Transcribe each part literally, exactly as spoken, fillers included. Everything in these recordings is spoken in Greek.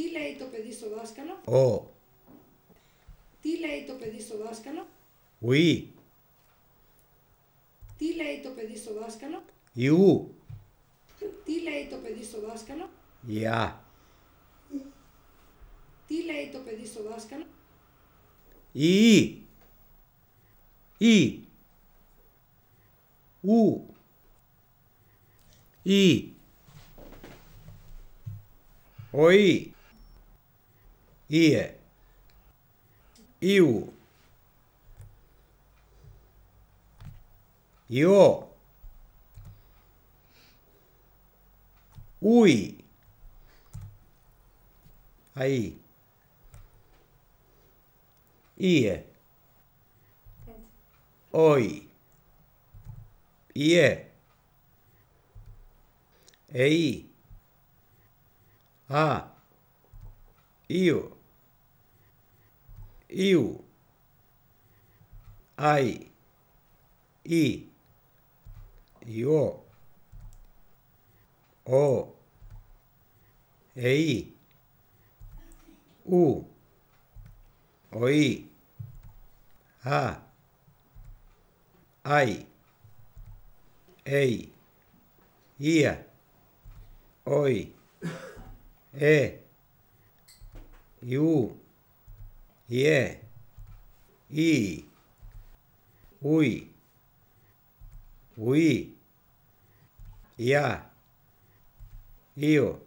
Τι λέει το παιδί στο δάσκαλο? Ο. Τι λέει το παιδί στο δάσκαλο? Ουί. Τι λέει το παιδί στο δάσκαλο? Ιού. Τι λέει το παιδί στο δάσκαλο? Ια. Τι λέει το παιδί στο δάσκαλο? Ι. Ι. Ου. Ι. Οί. Ιε. Ιου. Ιω. Ούι. Αΐ. Ιε. Όι. Ιε. Εΐ. Α. Ήου. Ήου. Άι. Ι. Ιω. Ο. Εΐ. Ου. Οΐ. Α. Άι. Εΐ. Ία. Όι. Ε. Ιού. Ιε. Ι. Ούι. Ουί. Ια. Ήο.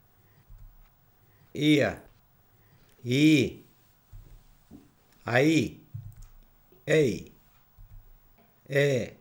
Ία. Ι. Αΐ. Έι. Ε.